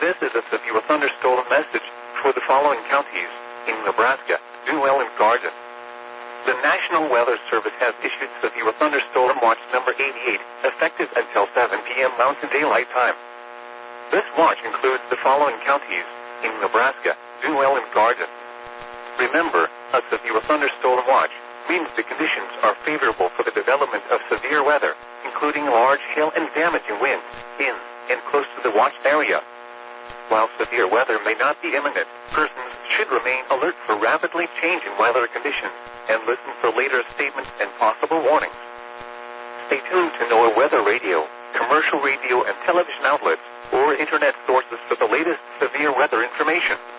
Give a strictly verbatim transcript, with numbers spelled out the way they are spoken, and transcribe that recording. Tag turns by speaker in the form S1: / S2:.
S1: This is a severe thunderstorm message for the following counties in Nebraska, Duell and Garden. The National Weather Service has issued severe thunderstorm watch number eighty-eight, effective until seven p.m. Mountain Daylight Time. This watch includes the following counties in Nebraska, Duell and Garden. Remember, a severe thunderstorm watch means the conditions are favorable for the development of severe weather, including large hail and damaging winds in and close to the watched area. While severe weather may not be imminent, persons should remain alert for rapidly changing weather conditions and listen for later statements and possible warnings. Stay tuned to NOAA Weather Radio, commercial radio and television outlets, or internet sources for the latest severe weather information.